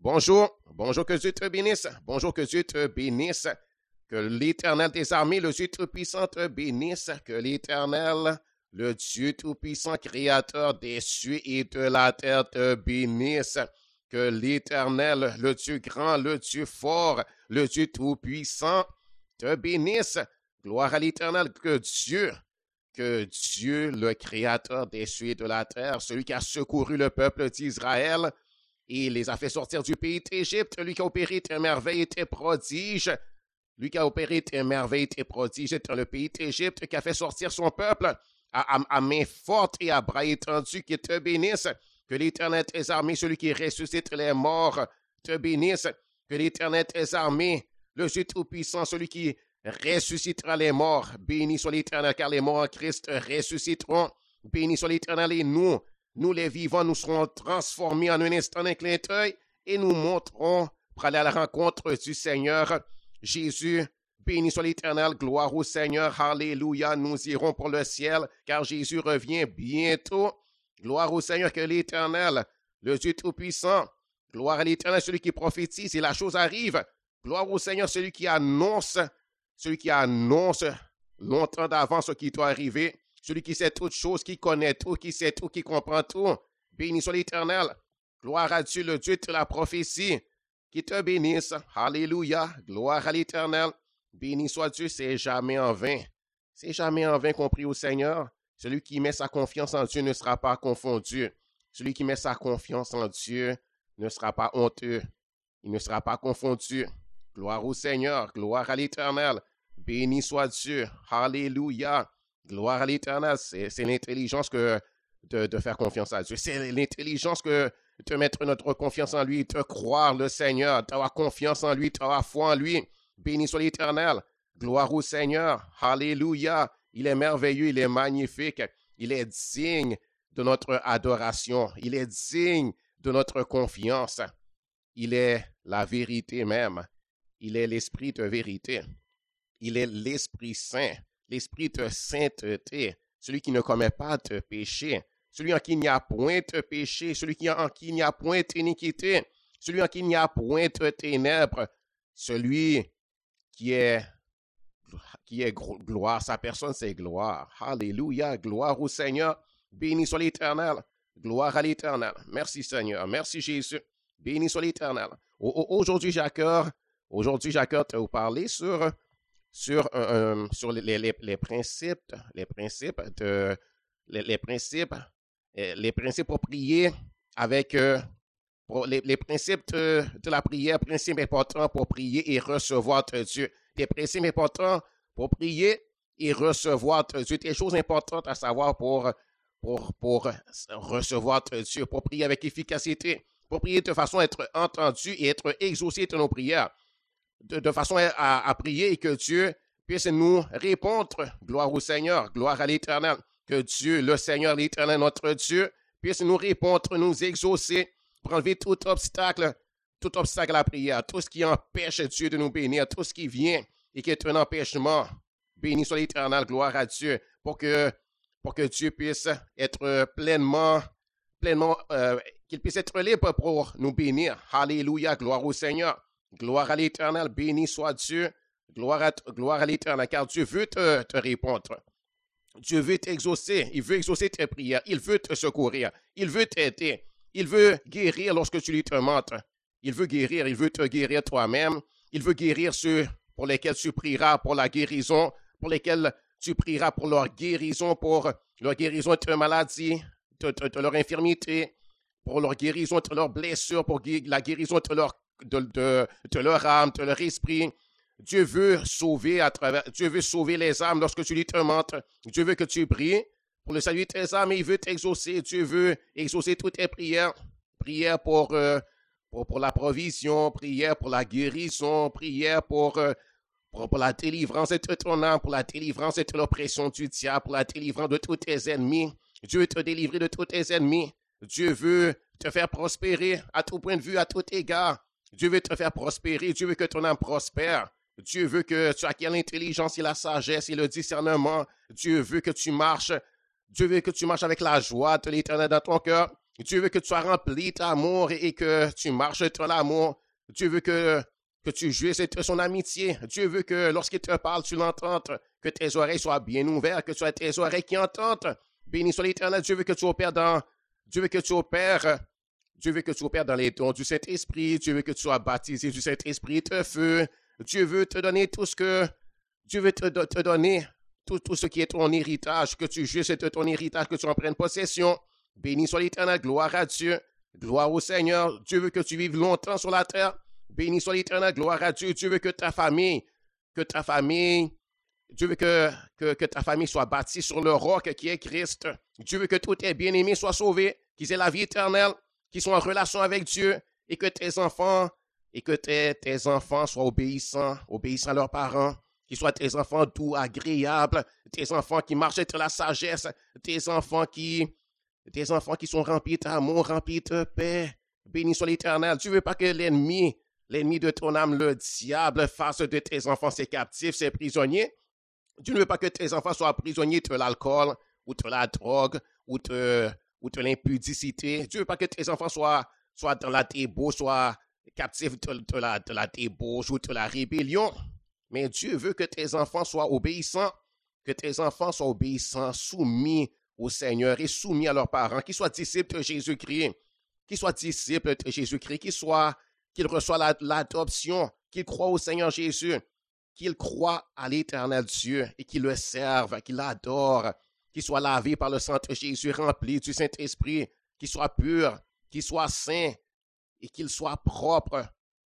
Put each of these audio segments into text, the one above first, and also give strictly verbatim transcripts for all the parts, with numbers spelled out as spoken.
Bonjour, bonjour, que Dieu te bénisse, bonjour, que Dieu te bénisse, que l'Éternel des armées, le Dieu Tout-Puissant te bénisse, que l'Éternel, le Dieu Tout-Puissant, Créateur des cieux et de la terre te bénisse, que l'Éternel, le Dieu grand, le Dieu fort, le Dieu Tout-Puissant te bénisse. Gloire à l'Éternel, que Dieu, que Dieu, le Créateur des cieux et de la terre, celui qui a secouru le peuple d'Israël, et les a fait sortir du pays d'Égypte, lui qui a opéré tes merveilles et tes prodiges, lui qui a opéré tes merveilles et tes prodiges dans le pays d'Égypte, qui a fait sortir son peuple à, à, à main forte et à bras étendus, qui te bénisse, que l'Éternel tes armées, celui qui ressuscite les morts, te bénisse, que l'Éternel tes armées, le Dieu Tout-Puissant, celui qui ressuscitera les morts, béni soit l'Éternel, car les morts en Christ ressusciteront, béni soit l'Éternel, et nous, nous les vivants, nous serons transformés en un instant d'un clin d'œil et nous monterons pour aller à la rencontre du Seigneur Jésus. Béni soit l'Éternel, gloire au Seigneur, alléluia, nous irons pour le ciel, car Jésus revient bientôt. Gloire au Seigneur, que l'Éternel, le Dieu Tout-Puissant, gloire à l'Éternel, celui qui prophétise et la chose arrive. Gloire au Seigneur, celui qui annonce, celui qui annonce longtemps d'avance ce qui doit arriver. Celui qui sait toutes choses, qui connaît tout, qui sait tout, qui comprend tout. Béni soit l'Éternel. Gloire à Dieu, le Dieu de la prophétie, qui te bénisse. Alléluia. Gloire à l'Éternel. Béni soit Dieu, c'est jamais en vain. C'est jamais en vain qu'on prie au Seigneur. Celui qui met sa confiance en Dieu ne sera pas confondu. Celui qui met sa confiance en Dieu ne sera pas honteux. Il ne sera pas confondu. Gloire au Seigneur. Gloire à l'Éternel. Béni soit Dieu. Alléluia. Gloire à l'Éternel, c'est, c'est l'intelligence que de, de faire confiance à Dieu. C'est l'intelligence que de mettre notre confiance en lui, de croire le Seigneur, d'avoir confiance en lui, d'avoir foi en lui. Béni soit l'Éternel. Gloire au Seigneur. Alléluia. Il est merveilleux, il est magnifique. Il est digne de notre adoration. Il est digne de notre confiance. Il est la vérité même. Il est l'Esprit de vérité. Il est l'Esprit Saint. L'esprit de sainteté, celui qui ne commet pas de péché, celui en qui il n'y a point de péché, celui qui en qui il n'y a point d'iniquité, celui en qui il n'y a point de ténèbres, celui qui est, qui est gloire, sa personne c'est gloire. Alléluia, gloire au Seigneur, béni soit l'Éternel, gloire à l'Éternel. Merci Seigneur, merci Jésus, béni soit l'Éternel. Aujourd'hui, j'ai à cœur, aujourd'hui, j'ai à cœur de vous parler sur sur, euh, sur les, les, les principes, les principes de, les, les principes, les principes pour prier avec, euh, pour les, les principes de, de la prière, principes importants pour prier et recevoir de Dieu. Des principes importants pour prier et recevoir de Dieu. Des choses importantes à savoir pour, pour, pour recevoir de Dieu, pour prier avec efficacité, pour prier de façon à être entendu et être exaucé de nos prières. De, de façon à, à prier et que Dieu puisse nous répondre. Gloire au Seigneur, gloire à l'Éternel. Que Dieu, le Seigneur, l'Éternel, notre Dieu, puisse nous répondre, nous exaucer, pour enlever tout obstacle, tout obstacle à la prière, tout ce qui empêche Dieu de nous bénir, tout ce qui vient et qui est un empêchement. Béni soit l'Éternel, gloire à Dieu, pour que, pour que Dieu puisse être pleinement, pleinement, euh, qu'il puisse être libre pour nous bénir. Alléluia, gloire au Seigneur. Gloire à l'Éternel, béni soit Dieu, gloire à, gloire à l'Éternel, car Dieu veut te, te répondre. Dieu veut t'exaucer, il veut exaucer tes prières, il veut te secourir, il veut t'aider, il veut guérir lorsque tu lui demandes. Il veut guérir, il veut te guérir toi-même, il veut guérir ceux pour lesquels tu prieras pour la guérison, pour lesquels tu prieras pour leur guérison, pour leur guérison de leur maladie, de, de, de leur infirmité, pour leur guérison de leurs blessures, pour la guérison de leur De, de, de leur âme, de leur esprit. Dieu veut sauver à travers, Dieu veut sauver les âmes lorsque tu lui demandes. Dieu veut que tu pries pour le salut de tes âmes et il veut t'exaucer. Dieu veut exaucer toutes tes prières. Prière pour, euh, pour, pour la provision, prière pour la guérison, prière pour, euh, pour, pour la délivrance de ton âme, pour la délivrance de l'oppression du diable, pour la délivrance de tous tes ennemis. Dieu veut te délivrer de tous tes ennemis. Dieu veut te faire prospérer à tout point de vue, à tout égard. Dieu veut te faire prospérer. Dieu veut que ton âme prospère. Dieu veut que tu acquières l'intelligence et la sagesse et le discernement. Dieu veut que tu marches. Dieu veut que tu marches avec la joie de l'Éternel dans ton cœur. Dieu veut que tu sois rempli d'amour et que tu marches dans l'amour. Dieu veut que, que tu jouisses de son amitié. Dieu veut que lorsqu'il te parle, tu l'entendes, que tes oreilles soient bien ouvertes, que ce soit tes oreilles qui entendent. Béni soit l'Éternel. Dieu veut que tu opères dans, Dieu veut que tu opères, Dieu veut que tu opères dans les dons du Saint-Esprit. Dieu veut que tu sois baptisé du Saint-Esprit, te feu. Dieu veut te donner tout ce que, Dieu veut te, te donner tout, tout ce qui est ton héritage, que tu jouisses de ton héritage, que tu en prennes possession. Béni soit l'Éternel, gloire à Dieu, gloire au Seigneur. Dieu veut que tu vives longtemps sur la terre. Béni soit l'Éternel, gloire à Dieu. Dieu veut que ta famille, que ta famille, Dieu veut que, que, que ta famille soit bâtie sur le roc qui est Christ. Dieu veut que tous tes bien-aimés soient sauvés, qu'ils aient la vie éternelle, qu'ils soient en relation avec Dieu et que tes enfants, et que tes, tes enfants soient obéissants, obéissants à leurs parents, qu'ils soient tes enfants doux, agréables, tes enfants qui marchent dans la sagesse, tes enfants qui, tes enfants qui sont remplis d'amour, remplis de paix. Béni soit l'Éternel. Tu ne veux pas que l'ennemi, l'ennemi de ton âme, le diable, fasse de tes enfants ses captifs, ses prisonniers. Tu ne veux pas que tes enfants soient prisonniers de l'alcool, ou de la drogue, ou de, ou de l'impudicité. Tu ne veux pas que tes enfants soient, soient dans la débauche, soient captifs de, de, la, de la débauche ou de la rébellion. Mais Dieu veut que tes enfants soient obéissants, que tes enfants soient obéissants, soumis au Seigneur et soumis à leurs parents, qu'ils soient disciples de Jésus-Christ, qu'ils soient disciples de Jésus-Christ, qu'ils soient, qu'ils reçoivent la, l'adoption, qu'ils croient au Seigneur Jésus, qu'ils croient à l'Éternel Dieu et qu'ils le servent, qu'ils l'adorent, qu'ils soient lavés par le sang de Jésus, remplis du Saint-Esprit, qu'ils soient purs, qu'ils soient saints et qu'ils soient propres.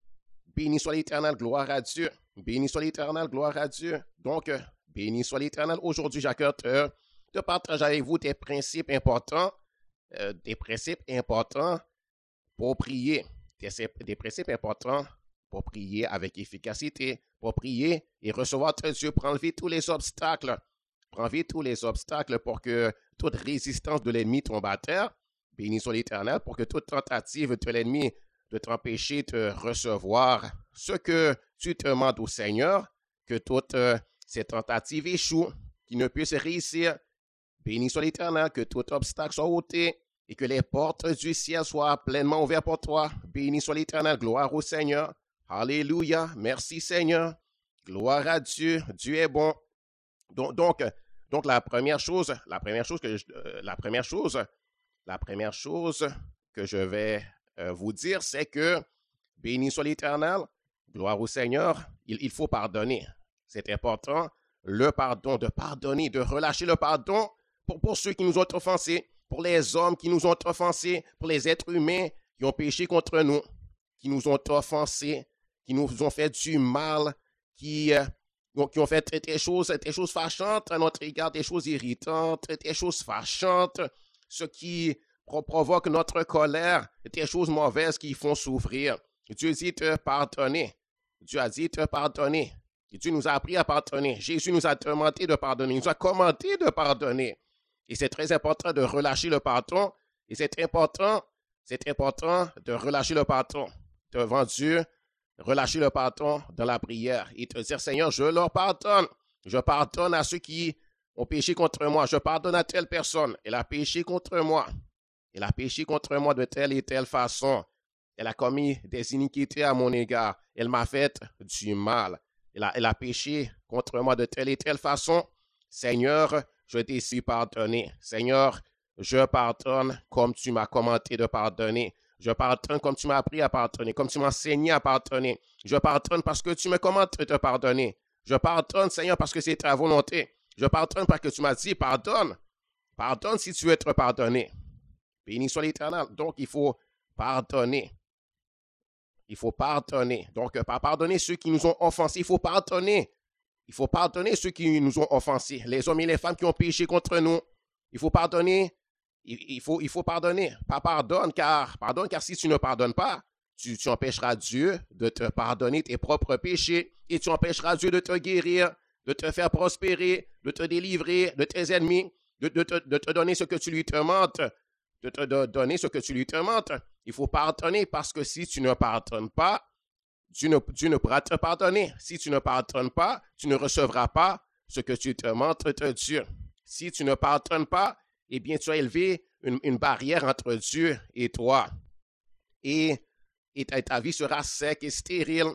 Béni soit l'Éternel, gloire à Dieu. Béni soit l'Éternel, gloire à Dieu. Donc, béni soit l'Éternel. Aujourd'hui, j'accueille de, de partager avec vous des principes importants, euh, des principes importants pour prier, des, des principes importants pour prier avec efficacité, pour prier et recevoir de Dieu, pour enlever tous les obstacles, pour enlever tous les obstacles pour que toute résistance de l'ennemi tombe à terre. Béni soit l'Éternel, pour que toute tentative de l'ennemi de t'empêcher de recevoir ce que tu demandes au Seigneur, que toutes euh, ces tentatives échouent, qu'ils ne puissent réussir. Béni soit l'Éternel, que tout obstacle soit ôté et que les portes du ciel soient pleinement ouvertes pour toi. Béni soit l'Éternel, gloire au Seigneur. Alléluia, merci Seigneur. Gloire à Dieu, Dieu est bon. Donc, donc, donc la première chose, la première chose que je, euh, la première chose, la première chose que je vais euh, vous dire, c'est que béni soit l'Éternel, gloire au Seigneur, il, il faut pardonner. C'est important, le pardon, de pardonner, de relâcher le pardon pour, pour ceux qui nous ont offensés, pour les hommes qui nous ont offensés, pour les êtres humains qui ont péché contre nous, qui nous ont offensés, qui nous ont fait du mal, qui, euh, qui ont fait des choses, des choses fâchantes à notre égard, des choses irritantes, des choses fâchantes, ce qui provoque notre colère, des choses mauvaises qui font souffrir. Dieu dit te pardonner. Dieu a dit te pardonner. Et Dieu nous a appris à pardonner. Jésus nous a demandé de pardonner. Il nous a commandé de pardonner. Et c'est très important de relâcher le pardon. Et c'est important, c'est important de relâcher le pardon devant Dieu, relâcher le pardon dans la prière et te dire, Seigneur, je leur pardonne. Je pardonne à ceux qui ont péché contre moi. Je pardonne à telle personne. Elle a péché contre moi. Elle a péché contre moi de telle et telle façon. Elle a commis des iniquités à mon égard. Elle m'a fait du mal. Elle a, elle a péché contre moi de telle et telle façon. Seigneur, je décide pardonner. Seigneur, je pardonne comme tu m'as commandé de pardonner. Je pardonne comme tu m'as appris à pardonner, comme tu m'as enseigné à pardonner. Je pardonne parce que tu me commandes de te pardonner. Je pardonne, Seigneur, parce que c'est ta volonté. Je pardonne parce que tu m'as dit pardonne. Pardonne si tu veux être pardonné. Béni soit l'Éternel. Donc, il faut pardonner. Il faut pardonner. Donc, pas pardonner ceux qui nous ont offensés. Il faut pardonner. Il faut pardonner ceux qui nous ont offensés. Les hommes et les femmes qui ont péché contre nous. Il faut pardonner. Il, il, faut, il faut pardonner. Pas pardonne, car, pardonne, car si tu ne pardonnes pas, tu, tu empêcheras Dieu de te pardonner tes propres péchés et tu empêcheras Dieu de te guérir, de te faire prospérer, de te délivrer de tes ennemis, de, de, de, de te donner ce que tu lui demandes. De te de donner ce que tu lui demandes. Il faut pardonner parce que si tu ne pardonnes pas, Dieu ne, Dieu ne pourra te pardonner. Si tu ne pardonnes pas, tu ne recevras pas ce que tu demandes de Dieu. Si tu ne pardonnes pas, eh bien, tu as élevé une, une barrière entre Dieu et toi. Et, et ta, ta vie sera sec et stérile.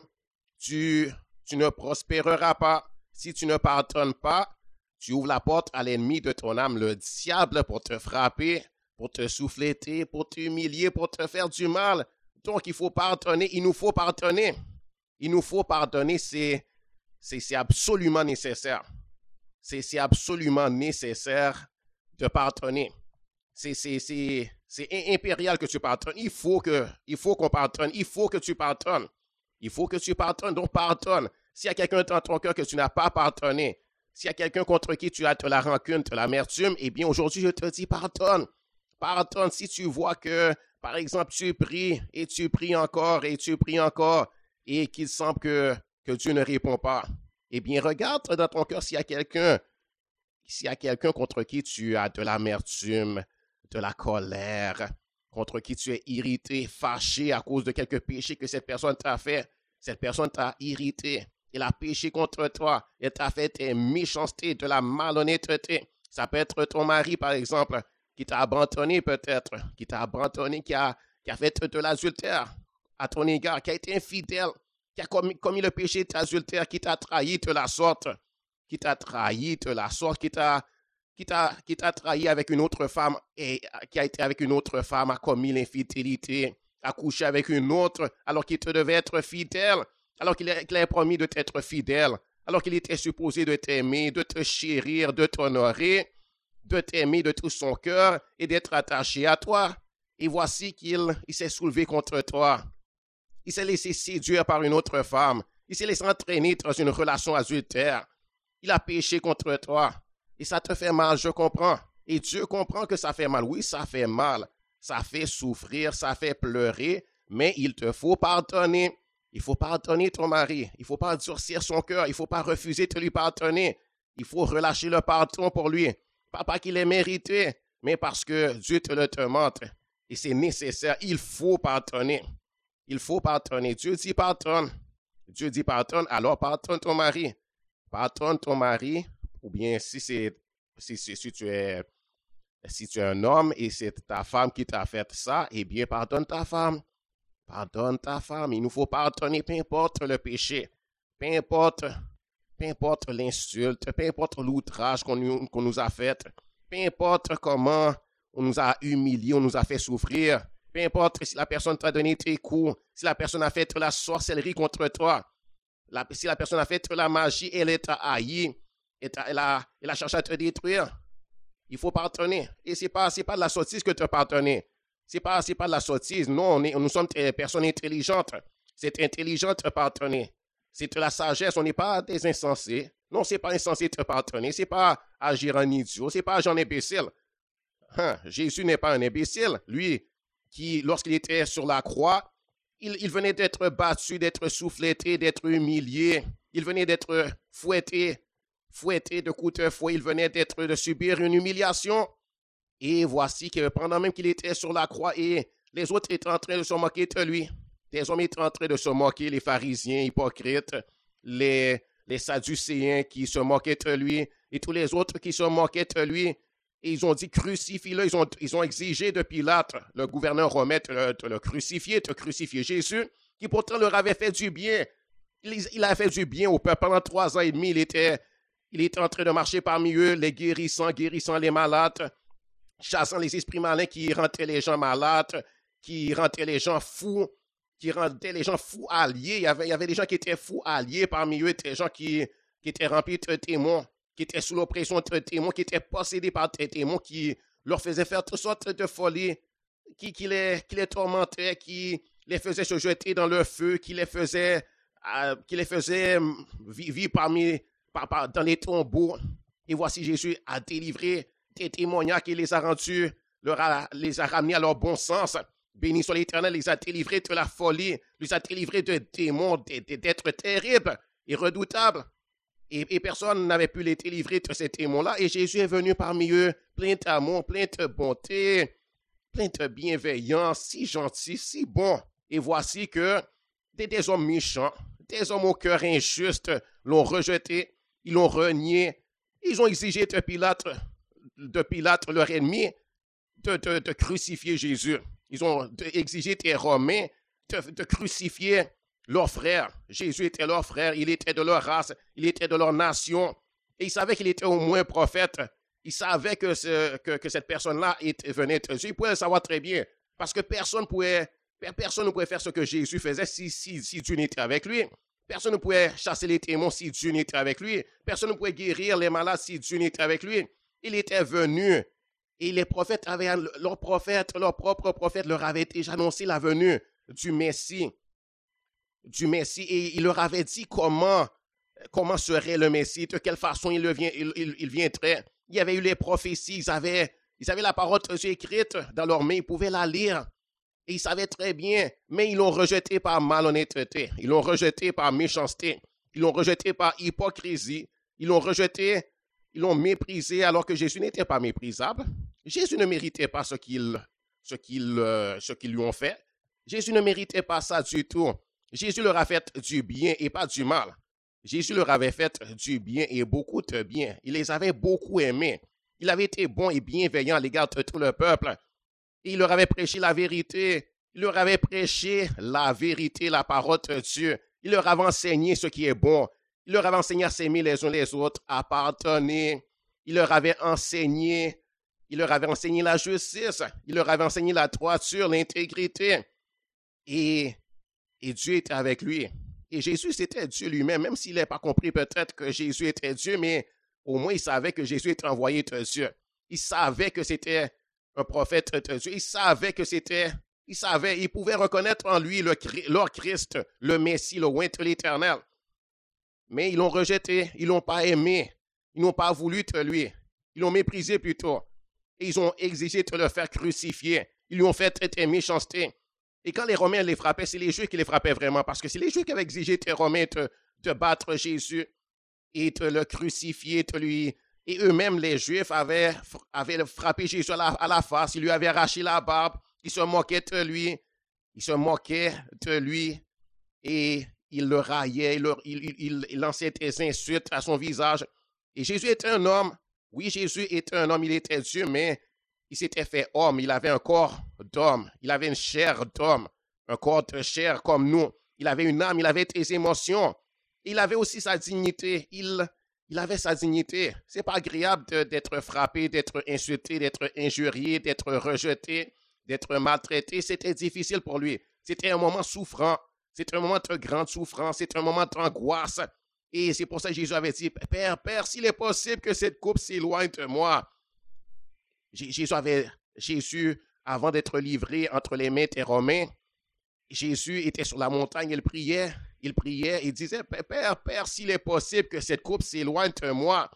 Tu, tu ne prospéreras pas. Si tu ne pardonnes pas, tu ouvres la porte à l'ennemi de ton âme, le diable, pour te frapper, pour te souffleter, pour t'humilier, pour te faire du mal. Donc, il faut pardonner. Il nous faut pardonner. Il nous faut pardonner. C'est, c'est, c'est absolument nécessaire. C'est, c'est absolument nécessaire de pardonner. C'est, c'est, c'est, c'est impérial que tu pardonnes. Il faut que, il faut qu'on pardonne. Il faut que tu pardonnes. Il faut que tu pardonnes. Donc, pardonne. S'il y a quelqu'un dans ton cœur que tu n'as pas pardonné, s'il y a quelqu'un contre qui tu as de la rancune, de l'amertume, eh bien, aujourd'hui, je te dis pardonne. Pardonne. Si tu vois que, par exemple, tu pries et tu pries encore et tu pries encore et qu'il semble que, que Dieu ne répond pas, eh bien, regarde dans ton cœur s'il y a quelqu'un, s'il y a quelqu'un contre qui tu as de l'amertume, de la colère, contre qui tu es irrité, fâché à cause de quelques péchés que cette personne t'a fait. Cette personne t'a irrité. Elle a péché contre toi. Elle t'a fait des méchancetés, de la malhonnêteté. Ça peut être ton mari, par exemple, qui t'a abandonné peut-être, qui t'a abandonné, qui a, qui a fait de l'adultère à ton égard, qui a été infidèle, qui a commis, commis le péché d'adultère, qui t'a trahi de la sorte, qui t'a trahi de la sorte, qui t'a, qui t'a, qui t'a trahi avec une autre femme et qui a été avec une autre femme, a commis l'infidélité, a couché avec une autre alors qu'il te devait être fidèle, alors qu'il a, qu'il a promis de t'être fidèle, alors qu'il était supposé de t'aimer, de te chérir, de t'honorer, de t'aimer de tout son cœur et d'être attaché à toi. Et voici qu'il il s'est soulevé contre toi. Il s'est laissé séduire par une autre femme. Il s'est laissé entraîner dans une relation adultère. Il a péché contre toi. Et ça te fait mal, je comprends. Et Dieu comprend que ça fait mal. Oui, ça fait mal. Ça fait souffrir, ça fait pleurer. Mais il te faut pardonner. Il faut pardonner ton mari. Il ne faut pas durcir son cœur. Il ne faut pas refuser de lui pardonner. Il faut relâcher le pardon pour lui. Pas parce qu'il est mérité, mais parce que Dieu te le demande. Et c'est nécessaire. Il faut pardonner. Il faut pardonner. Dieu dit pardonne. Dieu dit pardonne, alors pardonne ton mari. Pardonne ton mari, ou bien si c'est si, si, si tu es si tu es un homme et c'est ta femme qui t'a fait ça, eh bien pardonne ta femme. Pardonne ta femme. Il nous faut pardonner, peu importe le péché, peu importe, peu importe l'insulte, peu importe l'outrage qu'on nous, qu'on nous a fait, peu importe comment on nous a humiliés, on nous a fait souffrir, peu importe si la personne t'a donné tes coups, si la personne a fait de la sorcellerie contre toi, la, si la personne a fait de la magie, elle t'a haï, elle, elle, a, elle a cherché à te détruire. Il faut pardonner. Et ce n'est pas, c'est pas de la sottise que tu as pardonné. Ce n'est pas, c'est pas de la sottise. Non, on est, nous sommes des personnes intelligentes. C'est intelligent de pardonner. C'est de la sagesse. On n'est pas des insensés. Non, ce n'est pas insensé de pardonner. Ce n'est pas agir en idiot. Ce n'est pas agir en imbécile. Hein, Jésus n'est pas un imbécile. Lui, qui, lorsqu'il était sur la croix, il, il venait d'être battu, d'être souffleté, d'être humilié. Il venait d'être fouetté, fouetté de coups de fouet. Il venait d'être de subir une humiliation. Et voici que pendant même qu'il était sur la croix et les autres étaient en train de se moquer de lui. Des hommes étaient en train de se moquer, les pharisiens hypocrites, les, les sadducéens qui se moquaient de lui et tous les autres qui se moquaient de lui. Et ils ont dit crucifie-le, ils ont, ils ont exigé de Pilate, le gouverneur romain, de le, de le crucifier, de crucifier Jésus, qui pourtant leur avait fait du bien. Il, il a fait du bien au peuple. Pendant trois ans et demi, il était, il était en train de marcher parmi eux, les guérissant, guérissant les malades, chassant les esprits malins qui rendaient les gens malades, qui rendaient les gens fous, qui rendaient les gens fous alliés. Il y avait, il y avait des gens qui étaient fous alliés parmi eux, des gens qui, qui étaient remplis de démons, qui étaient sous l'oppression de démons, qui étaient possédés par des démons, qui leur faisaient faire toutes sortes de folies, qui, qui, les, qui les tourmentaient, qui les faisaient se jeter dans le feu, qui les faisaient, euh, qui les faisaient vivre parmi, par, par, dans les tombeaux. Et voici Jésus a délivré des témoignages qui les a rendus, leur a, les a ramenés à leur bon sens. Béni soit l'Éternel, les a délivrés de la folie, les a délivrés de démons, d'êtres terribles et redoutables. Et, et personne n'avait pu les délivrer de ces démons-là. Et Jésus est venu parmi eux, plein d'amour, plein de bonté, plein de bienveillance, si gentil, si bon. Et voici que des, des hommes méchants, des hommes au cœur injuste l'ont rejeté, ils l'ont renié, ils ont exigé de Pilate, de Pilate leur ennemi, de, de, de crucifier Jésus. Ils ont de, exigé des Romains de, de crucifier leur frère. Jésus était leur frère, il était de leur race, il était de leur nation. Et ils savaient qu'il était au moins prophète. Ils savaient que, ce, que, que cette personne-là venait de Dieu. Ils pouvaient le savoir très bien. Parce que personne, pouvait, personne ne pouvait faire ce que Jésus faisait si, si, si Dieu n'était avec lui. Personne ne pouvait chasser les démons si Dieu n'était avec lui. Personne ne pouvait guérir les malades si Dieu n'était avec lui. Il était venu. Et les prophètes avaient, leurs prophètes, leurs propres prophètes leur avaient déjà annoncé la venue du Messie. Du Messie. Et il leur avait dit comment, comment serait le Messie, de quelle façon il, vient, il, il, il viendrait. Il y avait eu les prophéties, ils avaient, ils avaient la parole de Dieu écrite dans leurs mains, ils pouvaient la lire. Et ils savaient très bien, mais ils l'ont rejeté par malhonnêteté, ils l'ont rejeté par méchanceté, ils l'ont rejeté par hypocrisie, ils l'ont rejeté, ils l'ont méprisé alors que Jésus n'était pas méprisable. Jésus ne méritait pas ce qu'ils, ce qu'ils, euh, ce qu'ils lui ont fait. Jésus ne méritait pas ça du tout. Jésus leur a fait du bien et pas du mal. Jésus leur avait fait du bien et beaucoup de bien. Il les avait beaucoup aimés. Il avait été bon et bienveillant à l'égard de tout le peuple. Et il leur avait prêché la vérité. Il leur avait prêché la vérité, la parole de Dieu. Il leur avait enseigné ce qui est bon. Il leur avait enseigné à s'aimer les uns les autres, à pardonner. Il leur avait enseigné, il leur avait enseigné la justice. Il leur avait enseigné la droiture, l'intégrité. Et, et Dieu était avec lui. Et Jésus, c'était Dieu lui-même, même s'il n'a pas compris peut-être que Jésus était Dieu, mais au moins il savait que Jésus était envoyé de Dieu. Il savait que c'était un prophète de Dieu. Il savait que c'était, il savait, il pouvait reconnaître en lui le, leur Christ, le Messie, le oint de l'Éternel. Mais ils l'ont rejeté, ils ne l'ont pas aimé, ils n'ont pas voulu de lui. Ils l'ont méprisé plutôt. Et ils ont exigé de le faire crucifier. Ils lui ont fait traiter méchanceté. Et quand les Romains les frappaient, c'est les Juifs qui les frappaient vraiment, parce que c'est les Juifs qui avaient exigé des Romains de, de battre Jésus et de le crucifier, de lui. Et eux-mêmes, les Juifs, avaient, avaient frappé Jésus à la, à la face, ils lui avaient arraché la barbe, ils se moquaient de lui, ils se moquaient de lui, et ils le raillaient, ils, ils, ils, ils lançaient des insultes à son visage. Et Jésus était un homme, oui, Jésus était un homme, il était Dieu, mais il s'était fait homme, il avait un corps d'homme, il avait une chair d'homme, un corps de chair comme nous. Il avait une âme, il avait des émotions. Il avait aussi sa dignité, il, il avait sa dignité. C'est pas agréable de, d'être frappé, d'être insulté, d'être injurié, d'être rejeté, d'être maltraité. C'était difficile pour lui. C'était un moment souffrant, c'était un moment de grande souffrance, c'était un moment d'angoisse. Et c'est pour ça que Jésus avait dit, Père, Père, s'il est possible que cette coupe s'éloigne de moi. Jésus avait, Jésus, avant d'être livré entre les mains des Romains, Jésus était sur la montagne, il priait, il priait, il disait, Père, Père, s'il est possible que cette coupe s'éloigne de moi.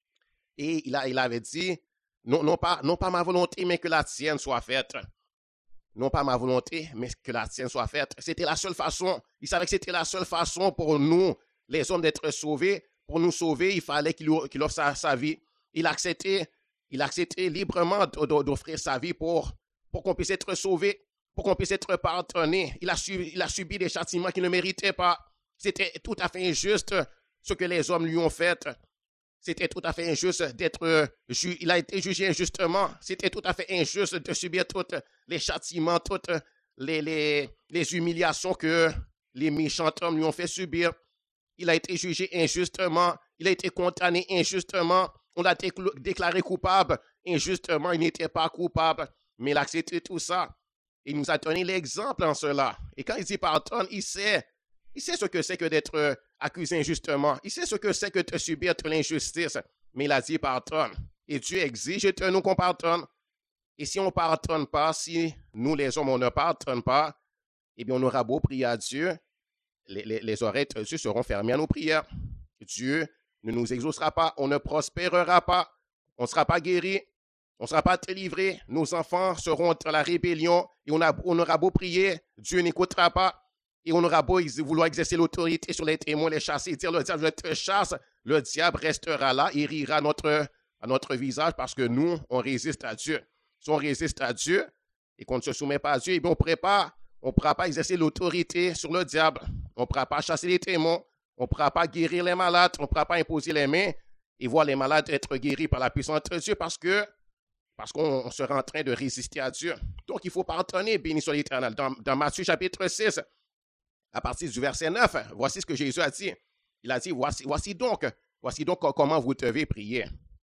Et il, a, il avait dit, non, non, pas, non pas ma volonté, mais que la tienne soit faite. Non pas ma volonté, mais que la tienne soit faite. C'était la seule façon, il savait que c'était la seule façon pour nous, les hommes, d'être sauvés. Pour nous sauver, il fallait qu'il, qu'il offre sa, sa vie. Il acceptait Il a accepté librement d'offrir sa vie pour, pour qu'on puisse être sauvé, pour qu'on puisse être pardonné. Il a, subi, il a subi des châtiments qu'il ne méritait pas. C'était tout à fait injuste ce que les hommes lui ont fait. C'était tout à fait injuste d'être... Il a été jugé injustement. C'était tout à fait injuste de subir tous les châtiments, toutes les, les, les humiliations que les méchants hommes lui ont fait subir. Il a été jugé injustement. Il a été condamné injustement. On l'a déclaré coupable. Injustement, il n'était pas coupable. Mais il a accepté tout ça. Il nous a donné l'exemple en cela. Et quand il dit pardonne, il sait. Il sait ce que c'est que d'être accusé injustement. Il sait ce que c'est que de subir de l'injustice. Mais il a dit pardonne. Et Dieu exige de nous qu'on pardonne. Et si on ne pardonne pas, si nous les hommes, on ne pardonne pas, eh bien on aura beau prier à Dieu, les, les, les oreilles de Dieu seront fermées à nos prières. Dieu ne nous exaucera pas, on ne prospérera pas, on ne sera pas guéri, on ne sera pas délivré, nos enfants seront dans la rébellion et on, a, on aura beau prier, Dieu n'écoutera pas et on aura beau vouloir exercer l'autorité sur les témoins, les chasser, dire le diable, je te chasse, le diable restera là et rira à notre, à notre visage parce que nous, on résiste à Dieu. Si on résiste à Dieu et qu'on ne se soumet pas à Dieu, eh bien on ne pas, on pourra pas exercer l'autorité sur le diable, on ne pourra pas chasser les témoins, on ne pourra pas guérir les malades, on ne pourra pas imposer les mains et voir les malades être guéris par la puissance de Dieu parce que parce qu'on serait en train de résister à Dieu. Donc, il faut pardonner, béni soit l'Éternel. Dans, dans Matthieu chapitre six, à partir du verset neuf, voici ce que Jésus a dit. Il a dit, voici, voici donc, voici donc comment vous devez prier.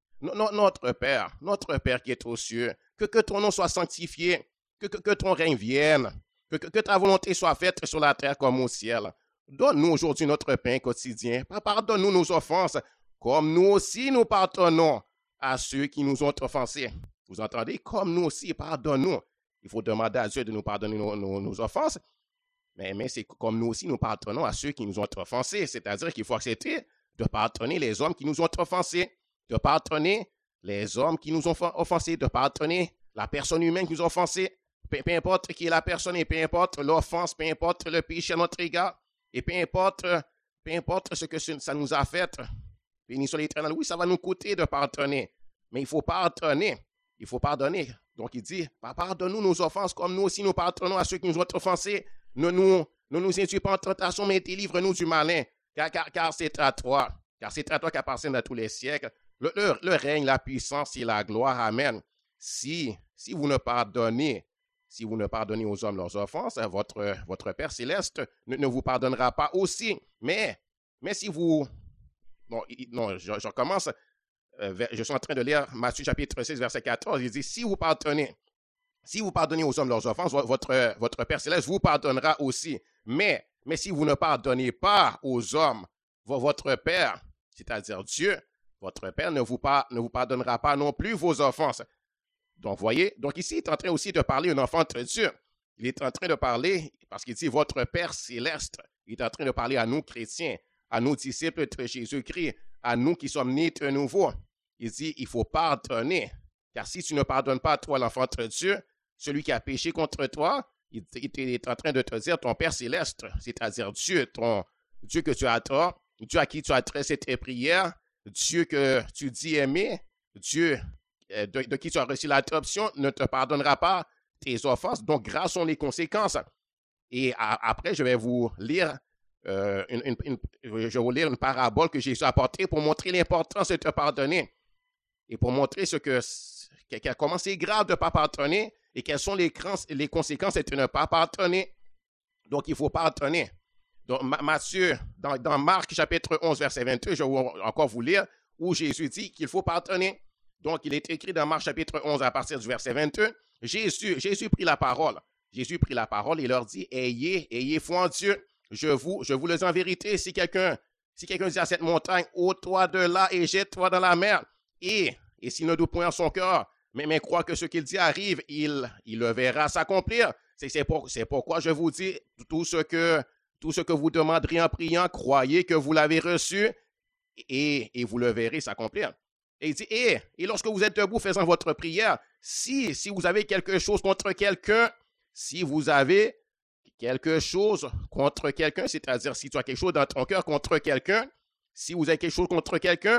Notre Père, notre Père qui est aux cieux, que, que ton nom soit sanctifié, que, que, que ton règne vienne, que, que, que ta volonté soit faite sur la terre comme au ciel. Donne-nous aujourd'hui notre pain quotidien. Pardonne-nous nos offenses, comme nous aussi nous pardonnons à ceux qui nous ont offensés. Vous entendez? Comme nous aussi, pardonne-nous. Il faut demander à Dieu de nous pardonner nos, nos, nos offenses, mais, mais c'est comme nous aussi nous pardonnons à ceux qui nous ont offensés. C'est-à-dire qu'il faut accepter de pardonner les hommes qui nous ont offensés, de pardonner les hommes qui nous ont offensés, de pardonner la personne humaine qui nous a offensés, peu, peu importe qui est la personne et peu importe l'offense, peu importe le péché à notre égard, et peu importe, peu importe ce que ça nous a fait. Béni soit l'Éternel. Oui, ça va nous coûter de pardonner, mais il faut pardonner. Il faut pardonner. Donc, il dit, pardonne-nous nos offenses comme nous aussi nous pardonnons à ceux qui nous ont offensés. Ne nous, ne nous induis pas en tentation, mais délivre-nous du malin, car, car, car c'est à toi, car c'est à toi qu'appartiennent à tous les siècles le, le, le règne, la puissance et la gloire. Amen. Si, si vous ne pardonnez, si vous ne pardonnez aux hommes leurs offenses, votre, votre Père céleste ne, ne vous pardonnera pas aussi. Mais, mais si vous... Bon, non, je, je commence... Euh, je suis en train de lire Matthieu chapitre six, verset quatorze. Il dit, si vous pardonnez, si vous pardonnez aux hommes leurs offenses, votre, votre Père céleste vous pardonnera aussi. Mais, mais si vous ne pardonnez pas aux hommes, votre Père, c'est-à-dire Dieu, votre Père ne vous, pas, ne vous pardonnera pas non plus vos offenses. Donc, voyez, donc ici, il est en train aussi de parler un enfant de Dieu. Il est en train de parler, parce qu'il dit votre Père céleste, il est en train de parler à nous chrétiens, à nous disciples de Jésus-Christ, à nous qui sommes nés de nouveau. Il dit, il faut pardonner. Car si tu ne pardonnes pas, toi, l'enfant de Dieu, celui qui a péché contre toi, il, il est en train de te dire ton Père céleste, c'est-à-dire Dieu, ton Dieu que tu adores, Dieu à qui tu adresses tes prières, Dieu que tu dis aimer, Dieu de, de qui tu as reçu l'adoption, ne te pardonnera pas tes offenses. Donc, grâce sont les conséquences. Et à, après, je vais vous lire Euh, une, une, une, je vais vous lire une parabole que Jésus a apportée pour montrer l'importance de te pardonner et pour montrer ce que, que comment c'est grave de ne pas pardonner et quelles sont les, les conséquences de ne pas pardonner. Donc, il faut pardonner. Donc, Matthieu, dans, dans Marc chapitre onze, verset vingt-deux, je vais encore vous lire, où Jésus dit qu'il faut pardonner. Donc, il est écrit dans Marc chapitre onze à partir du verset vingt-deux, Jésus, Jésus prit la parole. Jésus prit la parole et leur dit, ayez, ayez foi en Dieu. Je vous, je vous le dis en vérité, si quelqu'un si quelqu'un dit à cette montagne, ôte-toi de là et jette-toi dans la mer, et, et s'il ne doute point en son cœur, mais, mais croit que ce qu'il dit arrive, il, il le verra s'accomplir. C'est, c'est, pour, c'est pourquoi je vous dis, tout ce, que, tout ce que vous demanderez en priant, croyez que vous l'avez reçu, et, et vous le verrez s'accomplir. Et il dit, et, et lorsque vous êtes debout faisant votre prière, si, si vous avez quelque chose contre quelqu'un, si vous avez quelque chose contre quelqu'un, c'est-à-dire si tu as quelque chose dans ton cœur contre quelqu'un, si vous avez quelque chose contre quelqu'un,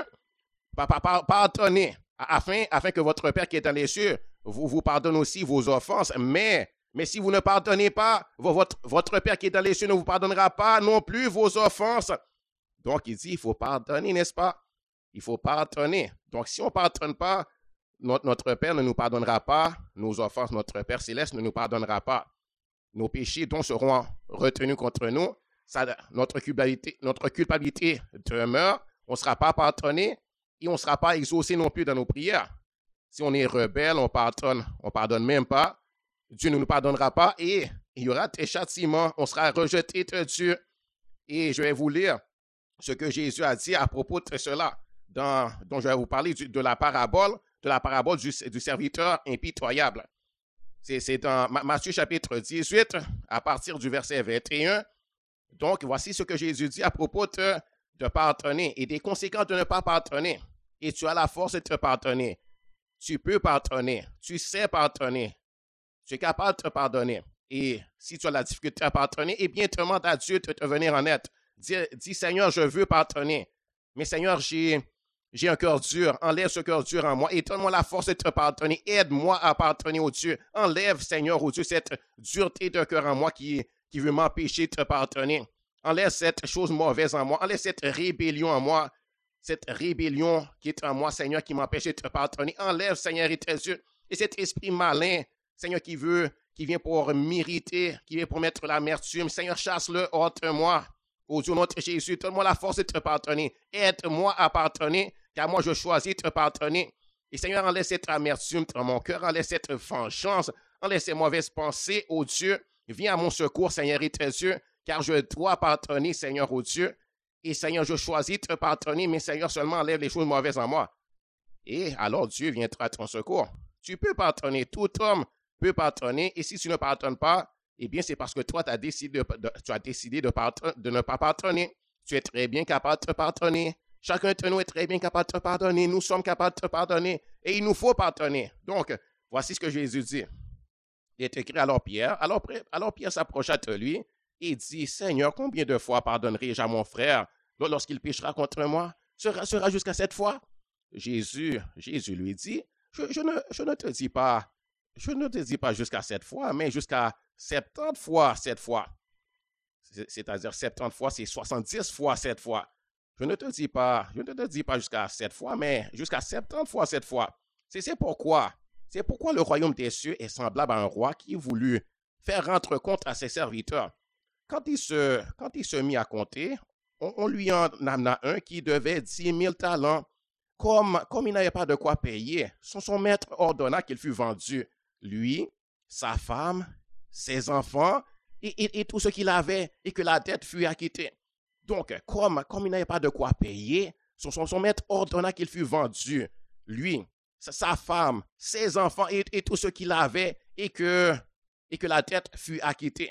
pardonnez, afin, afin que votre Père qui est dans les cieux vous, vous pardonne aussi vos offenses. Mais, mais si vous ne pardonnez pas, votre, votre Père qui est dans les cieux ne vous pardonnera pas non plus vos offenses. Donc, il dit, il faut pardonner, n'est-ce pas? Il faut pardonner. Donc, si on ne pardonne pas, notre, notre Père ne nous pardonnera pas nos offenses. Notre Père céleste ne nous pardonnera pas. Nos péchés dont seront retenus contre nous, ça, notre, culpabilité, notre culpabilité demeure, on ne sera pas pardonné et on ne sera pas exaucé non plus dans nos prières. Si on est rebelle, on pardonne, on ne pardonne même pas, Dieu ne nous pardonnera pas et il y aura des châtiments, on sera rejeté de Dieu. Et je vais vous lire ce que Jésus a dit à propos de cela, dans, dont je vais vous parler du, de la parabole, de la parabole du, du serviteur impitoyable. C'est, c'est dans Matthieu chapitre dix-huit, à partir du verset vingt et un. Donc, voici ce que Jésus dit à propos de, de pardonner et des conséquences de ne pas pardonner. Et tu as la force de te pardonner. Tu peux pardonner. Tu sais pardonner. Tu es capable de te pardonner. Et si tu as la difficulté à pardonner, eh bien, demande à Dieu de te venir en aide. Dis, dis Seigneur, je veux pardonner. Mais Seigneur, j'ai... J'ai un cœur dur, enlève ce cœur dur en moi et donne-moi la force de te pardonner. Aide-moi à pardonner au Dieu. Enlève, Seigneur, au Dieu, cette dureté de cœur en moi qui, qui veut m'empêcher de te pardonner. Enlève cette chose mauvaise en moi. Enlève cette rébellion en moi. Cette rébellion qui est en moi, Seigneur, qui m'empêche de te pardonner. Enlève, Seigneur et tes Dieu. Et cet esprit malin, Seigneur, qui veut, qui vient pour m'irriter, qui vient pour mettre l'amertume, Seigneur, chasse-le hors de moi. Au Dieu notre Jésus, donne-moi la force de te pardonner. Aide-moi à pardonner, car moi je choisis de te pardonner. Et Seigneur, enlève cette amertume dans mon cœur, enlève cette vengeance, enlève ces mauvaises pensées, ô Dieu. Viens à mon secours, Seigneur et tes Dieu, car je dois pardonner, Seigneur, ô Dieu. Et Seigneur, je choisis de te pardonner, mais Seigneur, seulement enlève les choses mauvaises en moi. Et alors Dieu viendra à ton secours. Tu peux pardonner, tout homme peut pardonner, et si tu ne pardonnes pas, eh bien, c'est parce que toi, tu as décidé, de, de, tu as décidé de, de ne pas pardonner. Tu es très bien capable de te pardonner. Chacun de nous est très bien capable de te pardonner. Nous sommes capables de te pardonner, et il nous faut pardonner. Donc, voici ce que Jésus dit. Il est écrit alors Pierre. Alors, alors Pierre s'approcha de lui et dit, Seigneur, combien de fois pardonnerai-je à mon frère lorsqu'il péchera contre moi? Sera, sera jusqu'à cette fois? Jésus, Jésus lui dit, je, je, ne, je ne te dis pas, je ne te dis pas jusqu'à cette fois, mais jusqu'à septante fois cette fois. C'est-à-dire septante fois, c'est soixante-dix fois cette fois. Je ne te dis pas, je ne te dis pas jusqu'à cette fois, mais jusqu'à septante fois cette fois. C'est pourquoi, c'est pourquoi le royaume des cieux est semblable à un roi qui voulut faire rendre compte à ses serviteurs. Quand il se, quand il se mit à compter, on, on lui en amena un qui devait dix mille talents. Comme, comme il n'avait pas de quoi payer, son, son maître ordonna qu'il fût vendu, lui, sa femme, ses enfants et, et, et tout ce qu'il avait, et que la dette fût acquittée. Donc, comme, comme il n'avait pas de quoi payer, son, son, son maître ordonna qu'il fût vendu, lui, sa, sa femme, ses enfants et, et tout ce qu'il avait, et que, et que la dette fût acquittée.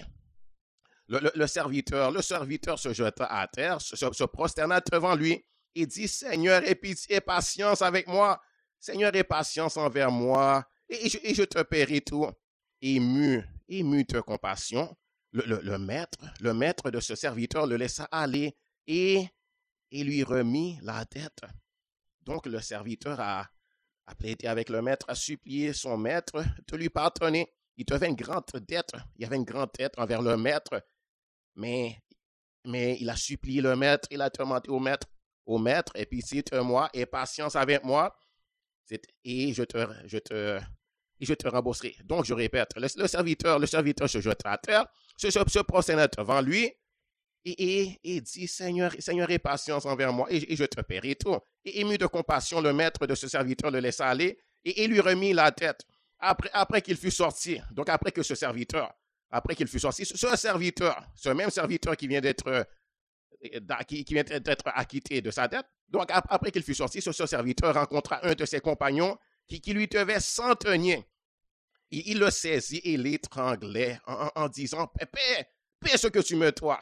Le, le, le serviteur, le serviteur se jeta à terre, se, se prosterna devant lui, et dit, Seigneur, aie pitié et patience avec moi. Seigneur, aie patience envers moi, et, et, je, et je te paierai tout. Ému, ému de compassion, le, le, le maître, le maître de ce serviteur le laissa aller et, et lui remit la dette. Donc le serviteur a, a plaidé avec le maître, a supplié son maître de lui pardonner. Il devait une grande dette, il y avait une grande dette envers le maître, mais, mais il a supplié le maître, il a demandé au maître, au maître, aie pitié de moi et patience avec moi, et je te, je te, et je te rembourserai. Donc, je répète, le, le serviteur, le serviteur se jeta à terre, se, se, se prosterna devant lui, et, et, et dit, Seigneur, Seigneur, aie patience envers moi, et, et je te paierai tout. Et ému de compassion, le maître de ce serviteur le laissa aller, et, et lui remit la tête. Après, après qu'il fut sorti, donc après que ce serviteur, après qu'il fut sorti, ce, ce serviteur, ce même serviteur qui vient d'être Qui, qui vient d'être acquitté de sa dette. Donc, après qu'il fut sorti, ce, ce serviteur rencontra un de ses compagnons qui, qui lui devait cent deniers. Il, il le saisit et l'étranglait en, en, en disant, paie, paie ce que tu me dois.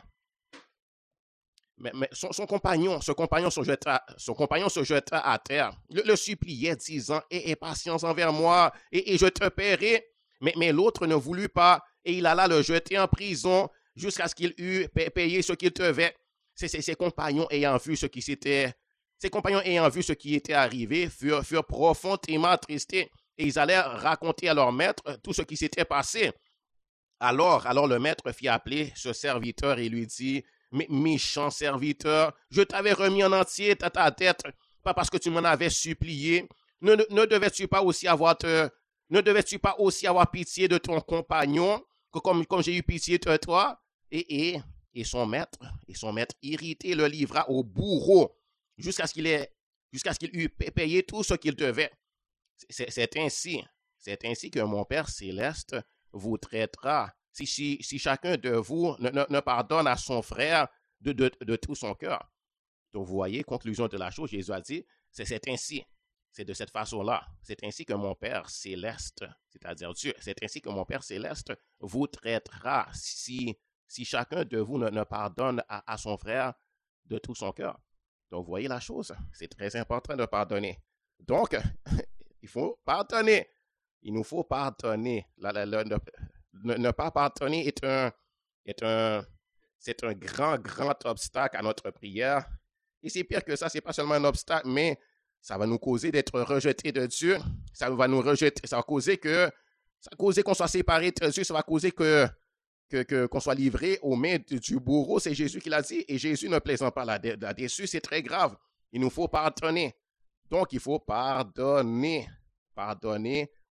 Mais, mais son, son compagnon, ce compagnon se jeta, son compagnon se jeta à terre, le, le suppliait, disant, aie, aie patience envers moi, et, et je te paierai. Mais, mais l'autre ne voulut pas, et il alla le jeter en prison jusqu'à ce qu'il eût payé ce qu'il devait. Ses, ses, ses compagnons ayant vu ce qui s'était, ses compagnons ayant vu ce qui était arrivé furent, furent profondément attristés et ils allèrent raconter à leur maître tout ce qui s'était passé. Alors, alors le maître fit appeler ce serviteur et lui dit, méchant serviteur, je t'avais remis en entier ta, ta dette, pas parce que tu m'en avais supplié. Ne, ne, ne devais-tu pas aussi avoir te, ne devais-tu pas aussi avoir pitié de ton compagnon, que comme, comme j'ai eu pitié de toi? Et, et Et son maître, et son maître irrité le livra au bourreau jusqu'à ce qu'il ait, jusqu'à ce qu'il eût payé tout ce qu'il devait. C'est, c'est ainsi, c'est ainsi que mon Père céleste vous traitera si, si, si chacun de vous ne, ne, ne pardonne à son frère de, de, de tout son cœur. Donc vous voyez, conclusion de la chose, Jésus a dit, c'est, c'est ainsi, c'est de cette façon-là, c'est ainsi que mon Père céleste, c'est-à-dire Dieu, c'est ainsi que mon Père céleste vous traitera si si chacun de vous ne, ne pardonne à, à son frère de tout son cœur. Donc, vous voyez la chose, c'est très important de pardonner. Donc, il faut pardonner. Il nous faut pardonner. La, la, la, ne, ne pas pardonner est un, est un, c'est un grand, grand obstacle à notre prière. Et c'est pire que ça, c'est pas seulement un obstacle, mais ça va nous causer d'être rejetés de Dieu. Ça va nous rejeter, ça va causer que, ça va causer qu'on soit séparés de Dieu, ça va causer que Que, que, qu'on soit livré aux mains du bourreau, c'est Jésus qui l'a dit, et Jésus ne plaisant pas là-dessus, c'est très grave. Il nous faut pardonner. Donc, il faut pardonner, pardonner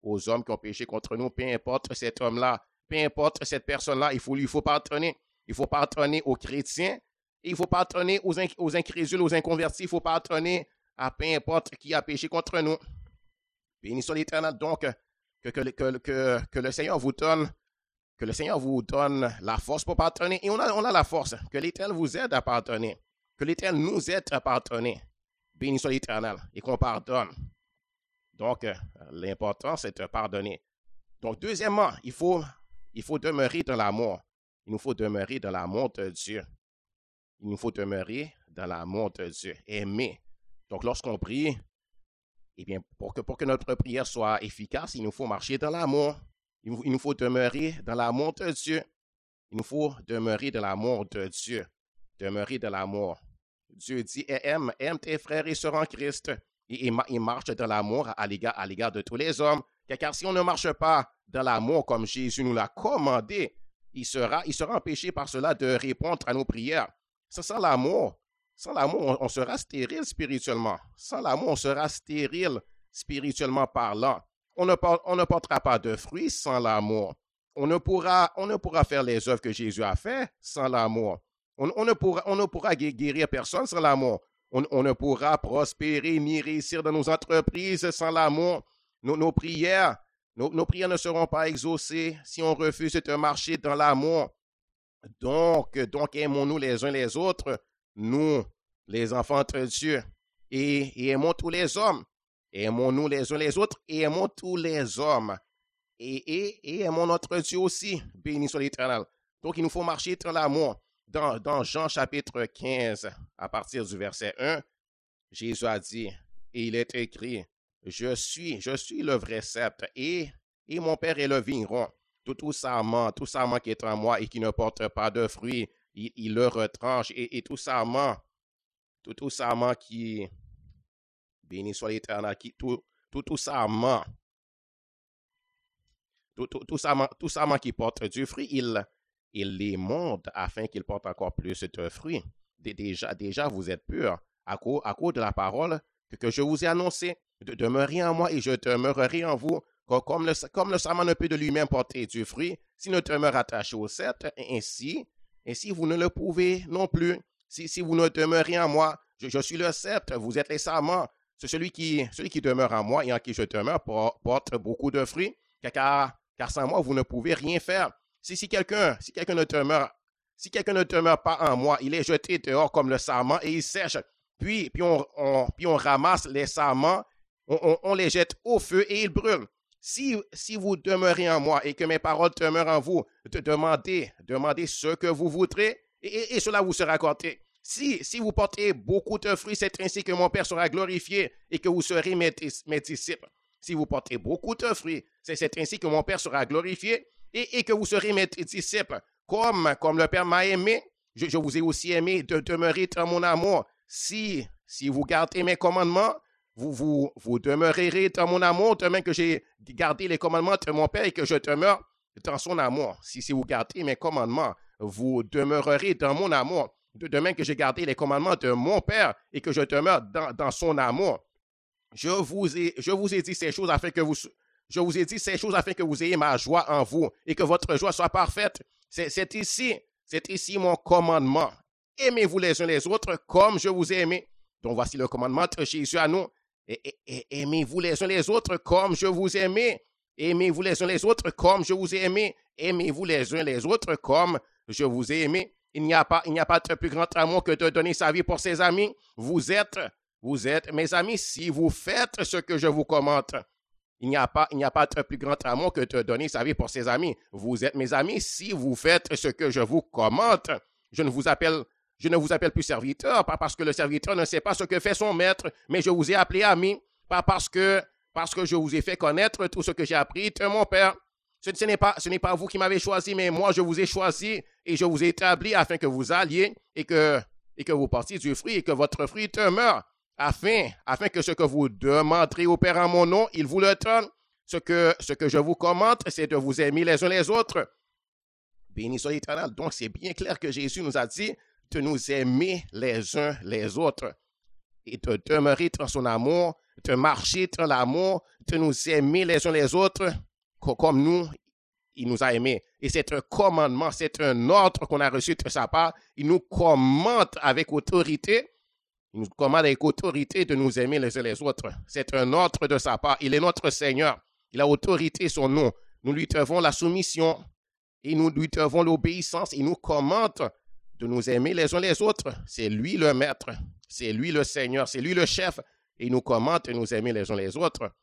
aux hommes qui ont péché contre nous, peu importe cet homme-là, peu importe cette personne-là, il faut, il faut pardonner. Il faut pardonner aux chrétiens, et il faut pardonner aux, inc- aux incrédules, aux inconvertis, il faut pardonner à peu importe qui a péché contre nous. Béni soit l'Éternel, donc, que, que, que, que, que le Seigneur vous donne, que le Seigneur vous donne la force pour pardonner, et on a, on a la force, que l'Éternel vous aide à pardonner, que l'Éternel nous aide à pardonner. Béni soit l'Éternel, et qu'on pardonne. Donc, l'important, c'est de pardonner. Donc, deuxièmement, il faut, il faut demeurer dans l'amour. Il nous faut demeurer dans l'amour de Dieu. Il nous faut demeurer dans l'amour de Dieu. Aimer. Donc, lorsqu'on prie, eh bien, pour que, pour que notre prière soit efficace, il nous faut marcher dans l'amour. Il, il nous faut demeurer dans l'amour de Dieu. Il nous faut demeurer dans l'amour de Dieu. Demeurer dans l'amour. Dieu dit, aime, aime tes frères et sœurs en Christ. Et il, il marche dans l'amour à l'égard, à l'égard de tous les hommes. Car si on ne marche pas dans l'amour comme Jésus nous l'a commandé, il sera, il sera empêché par cela de répondre à nos prières. Sans l'amour, sans l'amour, on, on sera stérile spirituellement. Sans l'amour, on sera stérile spirituellement parlant. On ne, on ne portera pas de fruits sans l'amour. On ne pourra, on ne pourra faire les œuvres que Jésus a faites sans l'amour. On, on, ne pourra, on ne pourra guérir personne sans l'amour. On, on ne pourra prospérer ni réussir dans nos entreprises sans l'amour. Nos, nos prières, nos, nos prières ne seront pas exaucées si on refuse de marcher dans l'amour. Donc, donc aimons-nous les uns les autres, nous, les enfants de Dieu, et, et aimons tous les hommes. Aimons-nous les uns les autres et aimons tous les hommes. Et, et, et aimons notre Dieu aussi. Béni soit l'Éternel. Donc, il nous faut marcher dans l'amour. Dans, dans Jean chapitre quinze, à partir du verset un, Jésus a dit, et il est écrit, je suis, je suis le vrai sceptre, et, et mon Père est le vigneron. Tout, tout sarment, tout sarment qui est en moi et qui ne porte pas de fruits, il, il le retranche. Et, et tout sarment, tout, tout sarment qui, béni soit l'Éternel, qui, tout, tout, tout sarment, tout, tout, tout sarment, tout sarment qui porte du fruit, il, il les monte afin qu'il porte encore plus de fruits. Déjà, déjà vous êtes purs à cause, à cause de la parole que, que je vous ai annoncée. De demeurer en moi et je demeurerai en vous. Comme le, comme le sarment ne peut de lui-même porter du fruit, s'il ne demeure attaché au cèdre, ainsi, ainsi vous ne le pouvez non plus. Si, si vous ne demeurez en moi, je, je suis le sceptre, vous êtes les sarments. C'est celui qui, celui qui demeure en moi et en qui je demeure porte beaucoup de fruits, car, car sans moi, vous ne pouvez rien faire. Si, si quelqu'un si quelqu'un ne demeure, si quelqu'un ne demeure pas en moi, il est jeté dehors comme le sarment et il sèche. Puis, puis, on, on, puis on ramasse les sarments, on, on, on les jette au feu et ils brûlent. Si, si vous demeurez en moi et que mes paroles demeurent en vous, de demander, demandez ce que vous voudrez et, et, et cela vous sera accordé. Si, si vous portez beaucoup de fruits, c'est ainsi que mon Père sera glorifié et que vous serez mes, mes disciples. Si vous portez beaucoup de fruits, c'est ainsi que mon Père sera glorifié et, et que vous serez mes disciples. Comme, comme le Père m'a aimé, je, je vous ai aussi aimé de demeurer dans mon amour. Si, si vous gardez mes commandements, Vous, vous, vous demeurerez dans mon amour, de même que j'ai gardé les commandements de mon Père et que je demeure dans son amour. Si, si vous gardez mes commandements, vous demeurerez dans mon amour, de, de même que j'ai gardé les commandements de mon Père et que je demeure dans, dans son amour. Je vous ai, je vous ai dit ces choses afin que vous, je vous ai dit ces choses afin que vous ayez ma joie en vous et que votre joie soit parfaite. C'est, c'est ici, c'est ici mon commandement. Aimez-vous les uns les autres comme je vous ai aimé. Donc voici le commandement de Jésus à nous. Et, et, et, aimez-vous les uns les autres comme je vous ai aimé. Aimez-vous les uns les autres comme je vous ai aimé. Aimez-vous les uns les autres comme je vous ai aimé. Il n'y a pas, il n'y a pas de plus grand amour que de donner sa vie pour ses amis. Vous êtes, vous êtes mes amis si vous faites ce que je vous commande. Il n'y a pas, il n'y a pas de plus grand amour que de donner sa vie pour ses amis. Vous êtes mes amis si vous faites ce que je vous commande. Je ne vous appelle Je ne vous appelle plus serviteur, pas parce que le serviteur ne sait pas ce que fait son maître, mais je vous ai appelé ami, pas parce que, parce que je vous ai fait connaître tout ce que j'ai appris de mon Père. Ce, ce n'est pas, ce n'est pas vous qui m'avez choisi, mais moi je vous ai choisi et je vous ai établi afin que vous alliez et que, et que vous portiez du fruit et que votre fruit demeure, afin, afin que ce que vous demanderez au Père en mon nom, il vous le donne. Ce que, ce que je vous commande, c'est de vous aimer les uns les autres. Béni soit l'Éternel. Donc c'est bien clair que Jésus nous a dit de nous aimer les uns les autres et de demeurer dans son amour de marcher dans l'amour, de nous aimer les uns les autres comme nous, il nous a aimés. Et c'est un commandement, c'est un ordre qu'on a reçu de sa part. Il nous commande avec autorité, il nous commande avec autorité de nous aimer les uns les autres. C'est un ordre de sa part. Il est notre Seigneur. Il a autorité sur nous. Nous lui devons la soumission et nous lui devons l'obéissance. Il nous commande de nous aimer les uns les autres. C'est lui le maître, c'est lui le Seigneur, c'est lui le chef. Et il nous commande de nous aimer les uns les autres.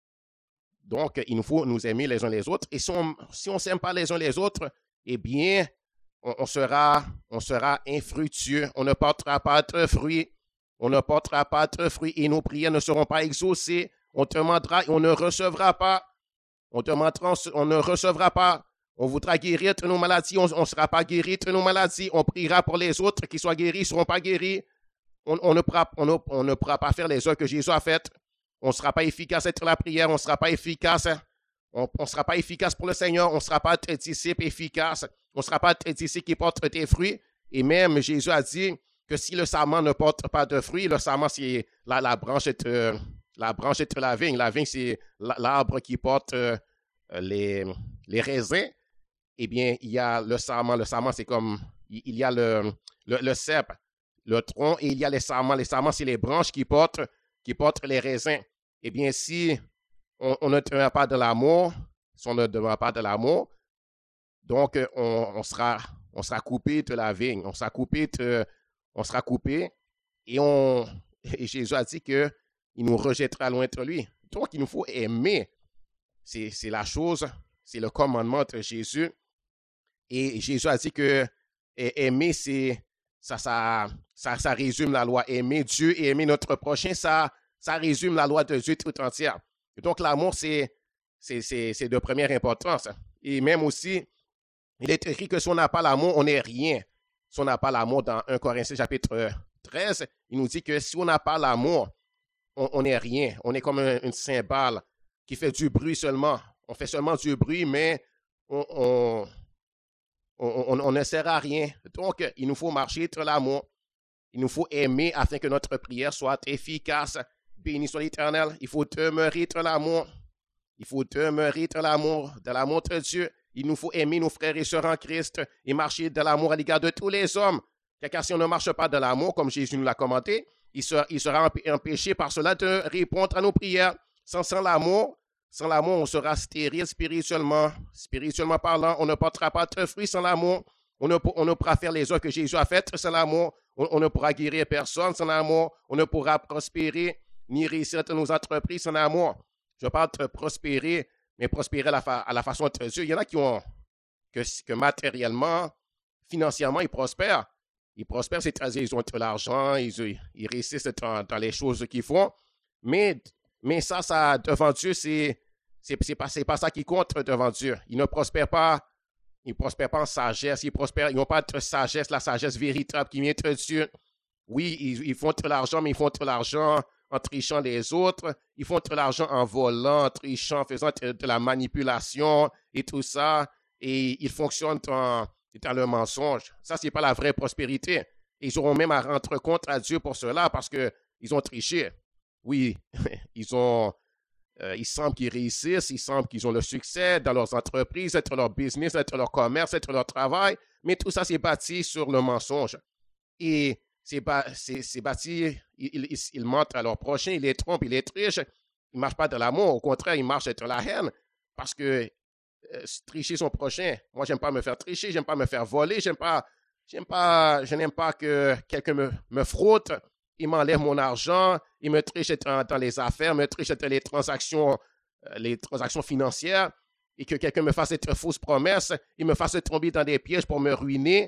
Donc, il nous faut nous aimer les uns les autres. Et si on si on s'aime pas les uns les autres, eh bien, on, on, sera, on sera infructueux. On ne portera pas de fruits. On ne portera pas de fruits et nos prières ne seront pas exaucées. On demandera et on ne recevra pas. On demandera, on ne recevra pas. On voudra guérir de nos maladies, on ne sera pas guéri de nos maladies. On priera pour les autres qui soient guéris, ne seront pas guéris. On, on, ne pourra, on, ne, on ne pourra pas faire les œuvres que Jésus a faites. On ne sera pas efficace dans la prière, on ne sera pas efficace. On ne sera pas efficace pour le Seigneur, on ne sera pas des disciples efficaces. On ne sera pas des disciples qui portent des fruits. Et même Jésus a dit que si le sarment ne porte pas de fruits, le sarment c'est la, la branche de la branche de la vigne. La vigne c'est l'arbre qui porte euh, les, les raisins. Eh bien, il y a le sarment. Le sarment, c'est comme, il y a le, le, le cep, le tronc, et il y a les sarments. Les sarments, c'est les branches qui portent, qui portent les raisins. Eh bien, si on, on ne demeure pas de l'amour, si on ne demeure pas de l'amour, donc on, on, sera, on sera coupé de la vigne, on sera coupé, de, on sera coupé, et, on, et Jésus a dit qu'il nous rejettera loin de lui. Donc, il nous faut aimer. C'est, c'est la chose, c'est le commandement de Jésus. Et Jésus a dit que aimer, c'est, ça, ça, ça, ça résume la loi. Aimer Dieu et aimer notre prochain, ça, ça résume la loi de Dieu tout entière. Et donc, l'amour, c'est, c'est, c'est, c'est de première importance. Et même aussi, il est écrit que si on n'a pas l'amour, on n'est rien. Si on n'a pas l'amour, dans un Corinthiens chapitre treize, il nous dit que si on n'a pas l'amour, on n'est rien. On est comme un, une cymbale qui fait du bruit seulement. On fait seulement du bruit, mais on... on On, on, on ne sert à rien. Donc, il nous faut marcher dans l'amour. Il nous faut aimer afin que notre prière soit efficace. Béni soit l'Éternel. Il faut demeurer dans l'amour. Il faut demeurer dans l'amour, dans l'amour de Dieu. Il nous faut aimer nos frères et sœurs en Christ et marcher dans l'amour à l'égard de tous les hommes. Car si on ne marche pas dans l'amour, comme Jésus nous l'a commandé, il sera, il sera empêché par cela de répondre à nos prières. Sans, sans l'amour, Sans l'amour, on sera stérile spirituellement. Spirituellement parlant, on ne portera pas de fruits sans l'amour. On ne, on ne pourra faire les œuvres que Jésus a faites sans l'amour. On, on ne pourra guérir personne sans l'amour. On ne pourra prospérer ni réussir dans nos entreprises sans l'amour. Je parle de prospérer, mais prospérer à la, fa- à la façon de Dieu. Il y en a qui ont, que, que matériellement, financièrement, ils prospèrent. Ils prospèrent, c'est-à-dire ils ont de l'argent, ils, ils réussissent dans, dans les choses qu'ils font. Mais, mais ça, ça, devant Dieu, c'est... C'est, c'est, pas, c'est pas ça qui compte devant Dieu. Ils ne prospèrent pas, ils ne prospèrent pas en sagesse, ils prospèrent, ils n'ont pas de sagesse, la sagesse véritable qui vient de Dieu. Oui, ils, ils font de l'argent, mais ils font de l'argent en trichant les autres. Ils font de l'argent en volant, en trichant, en faisant de, de la manipulation et tout ça. Et ils fonctionnent dans, dans le mensonge. Ça, ce n'est pas la vraie prospérité. Et ils auront même à rendre compte à Dieu pour cela parce qu'ils ont triché. Oui, ils ont... Euh, il semble qu'ils réussissent, il semble qu'ils ont le succès dans leurs entreprises, dans leur business, dans leur commerce, dans leur travail, mais tout ça, c'est bâti sur le mensonge. Et c'est, ba- c'est, c'est bâti, ils, ils, ils mentent à leur prochain, ils les trompent, ils les trichent. Ils ne marchent pas de l'amour, au contraire, ils marchent de la haine, parce que euh, tricher son prochain, moi, j'aime pas me faire tricher, j'aime pas me faire voler, j'aime pas, j'aime pas, je n'aime pas que quelqu'un me, me frotte. Il m'enlève mon argent, il me triche dans, dans les affaires, me triche dans les transactions, euh, les transactions financières, et que quelqu'un me fasse de fausses promesses, il me fasse tomber dans des pièges pour me ruiner,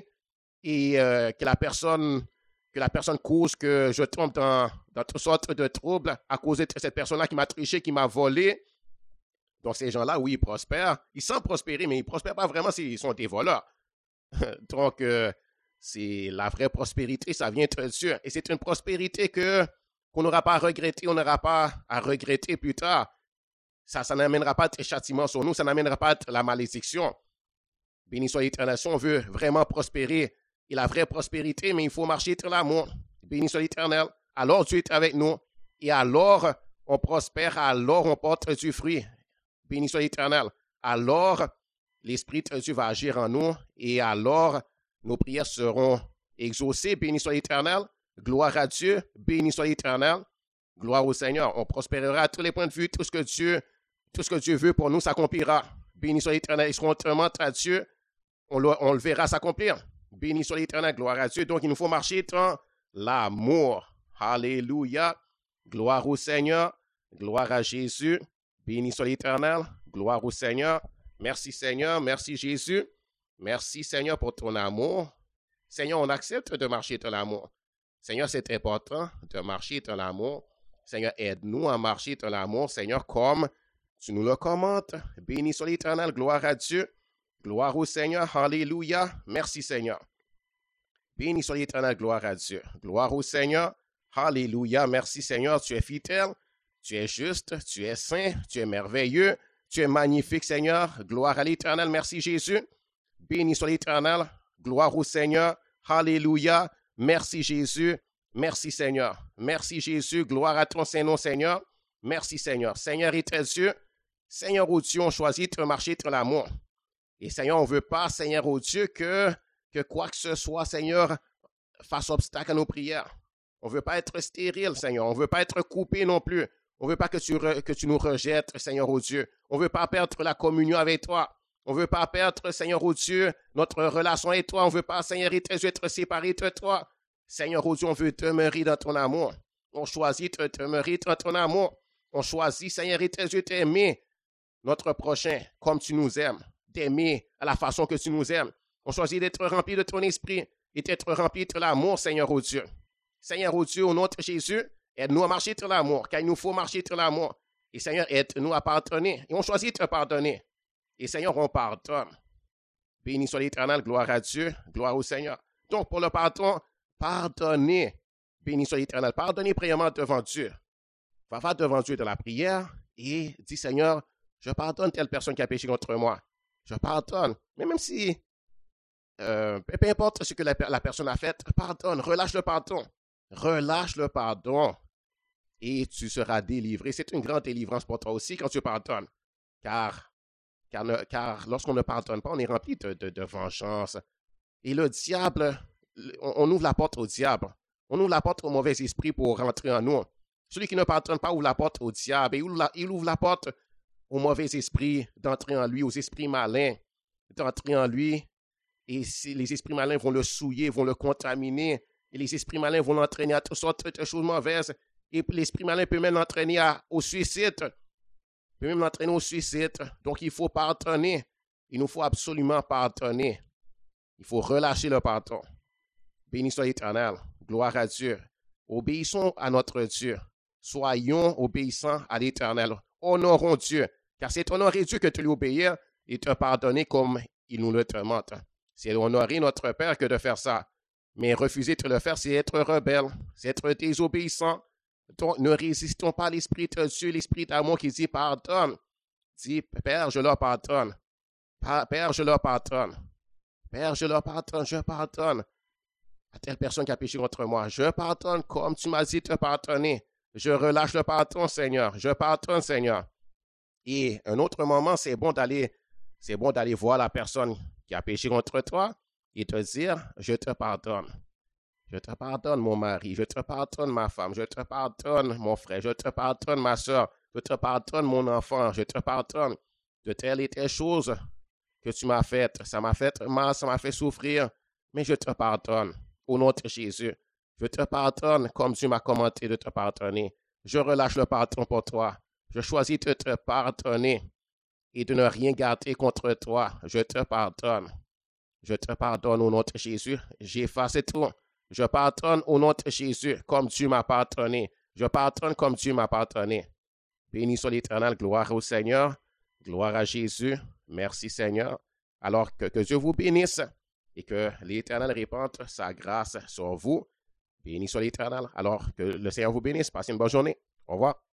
et euh, que la personne, que la personne cause que je tombe dans, dans toutes sortes de troubles à cause de cette personne-là qui m'a triché, qui m'a volé. Donc ces gens-là, oui, ils prospèrent. Ils semblent prospérer, mais ils ne prospèrent pas vraiment s'ils sont des voleurs. Donc, euh, c'est la vraie prospérité, ça vient de Dieu. Et c'est une prospérité que, qu'on n'aura pas à regretter, on n'aura pas à regretter plus tard. Ça, ça n'amènera pas de châtiment sur nous, ça n'amènera pas de la malédiction. Béni soit l'Éternel, si on veut vraiment prospérer, et la vraie prospérité, mais il faut marcher dans l'amour. Béni soit l'Éternel, alors Dieu est avec nous, et alors on prospère, alors on porte du fruit. Béni soit l'Éternel. Alors, l'Esprit de Dieu va agir en nous et alors, nos prières seront exaucées. Béni soit l'Éternel. Gloire à Dieu. Béni soit l'Éternel. Gloire au Seigneur. On prospérera à tous les points de vue. Tout ce que Dieu, tout ce que Dieu veut pour nous s'accomplira. Béni soit l'Éternel. Ils seront tellement à Dieu. On le, on le verra s'accomplir. Béni soit l'Éternel. Gloire à Dieu. Donc, il nous faut marcher dans l'amour. Alléluia. Gloire au Seigneur. Gloire à Jésus. Béni soit l'Éternel. Gloire au Seigneur. Merci Seigneur. Merci Jésus. Merci Seigneur pour ton amour. Seigneur, on accepte de marcher dans l'amour. Seigneur, c'est important de marcher dans l'amour. Seigneur, aide-nous à marcher dans l'amour. Seigneur, comme tu nous le commandes. Béni soit l'Éternel. Gloire à Dieu. Gloire au Seigneur. Alléluia. Merci Seigneur. Béni soit l'Éternel. Gloire à Dieu. Gloire au Seigneur. Alléluia. Merci Seigneur. Tu es fidèle. Tu es juste. Tu es saint. Tu es merveilleux. Tu es magnifique Seigneur. Gloire à l'Éternel. Merci Jésus. Béni soit l'Éternel. Gloire au Seigneur. Alléluia. Merci Jésus. Merci Seigneur. Merci Jésus. Gloire à ton Saint-Nom Seigneur. Merci Seigneur. Seigneur est Dieu. Seigneur au Dieu, on choisit de marcher dans l'amour. Et Seigneur, on ne veut pas, Seigneur au Dieu, que, que quoi que ce soit, Seigneur, fasse obstacle à nos prières. On ne veut pas être stérile, Seigneur. On ne veut pas être coupé non plus. On ne veut pas que tu, re, que tu nous rejettes, Seigneur au Dieu. On ne veut pas perdre la communion avec toi. On ne veut pas perdre, Seigneur au Dieu, notre relation avec toi. On ne veut pas, Seigneur, être séparés de toi. Seigneur au Dieu, on veut demeurer dans ton amour. On choisit de demeurer dans ton amour. On choisit, Seigneur et Dieu, d'aimer notre prochain comme tu nous aimes, d'aimer à la façon que tu nous aimes. On choisit d'être rempli de ton esprit et d'être rempli de l'amour, Seigneur au Dieu. Seigneur au Dieu, au nom de Jésus, aide-nous à marcher dans l'amour, car il nous faut marcher dans l'amour. Et Seigneur, aide-nous à pardonner. Et on choisit de te pardonner. Et Seigneur, on pardonne. Béni soit l'Éternel, gloire à Dieu, gloire au Seigneur. Donc, pour le pardon, pardonnez. Béni soit l'Éternel. Pardonnez prièrement devant Dieu. Va, va devant Dieu dans la prière et dis, Seigneur, je pardonne telle personne qui a péché contre moi. Je pardonne. Mais même si, euh, peu importe ce que la, la personne a fait, pardonne, relâche le pardon. Relâche le pardon et tu seras délivré. C'est une grande délivrance pour toi aussi quand tu pardonnes. Car, car, ne, car lorsqu'on ne pardonne pas, on est rempli de, de, de vengeance. Et le diable, on, on ouvre la porte au diable. On ouvre la porte au mauvais esprit pour rentrer en nous. Celui qui ne pardonne pas ouvre la porte au diable. Et il ouvre la, il ouvre la porte au mauvais esprit d'entrer en lui, aux esprits malins d'entrer en lui. Et si les esprits malins vont le souiller, vont le contaminer. Et les esprits malins vont l'entraîner à toutes sortes de choses mauvaises. Et l'esprit malin peut même l'entraîner à, au suicide. Peut même l'entraîner au suicide. Donc, il faut pardonner. Il nous faut absolument pardonner. Il faut relâcher le pardon. Béni soit l'Éternel. Gloire à Dieu. Obéissons à notre Dieu. Soyons obéissants à l'Éternel. Honorons Dieu. Car c'est honorer Dieu que de lui obéir et te pardonner comme il nous le demande. C'est honorer notre Père que de faire ça. Mais refuser de le faire, c'est être rebelle, c'est être désobéissant. Donc, ne résistons pas à l'Esprit de Dieu, l'Esprit d'amour qui dit pardonne. Dis, Père, je leur pardonne. Père, je leur pardonne. Père, je leur pardonne, je pardonne à telle personne qui a péché contre moi. Je pardonne comme tu m'as dit de pardonner. Je relâche le pardon, Seigneur. Je pardonne, Seigneur. Et un autre moment, c'est bon d'aller, c'est bon d'aller voir la personne qui a péché contre toi et te dire, je te pardonne. Je te pardonne, mon mari. Je te pardonne, ma femme. Je te pardonne, mon frère. Je te pardonne, ma soeur. Je te pardonne, mon enfant. Je te pardonne de telles et telles choses que tu m'as faites. Ça m'a fait mal, ça m'a fait souffrir. Mais je te pardonne. Au nom de Jésus, je te pardonne comme tu m'as commandé de te pardonner. Je relâche le pardon pour toi. Je choisis de te pardonner et de ne rien garder contre toi. Je te pardonne. Je te pardonne au nom de Jésus. J'efface tout. Je pardonne au nom de Jésus comme Dieu m'a pardonné. Je pardonne comme Dieu m'a pardonné. Béni soit l'Éternel. Gloire au Seigneur. Gloire à Jésus. Merci Seigneur. Alors que, que Dieu vous bénisse et que l'Éternel répande sa grâce sur vous. Béni soit l'Éternel. Alors que le Seigneur vous bénisse. Passez une bonne journée. Au revoir.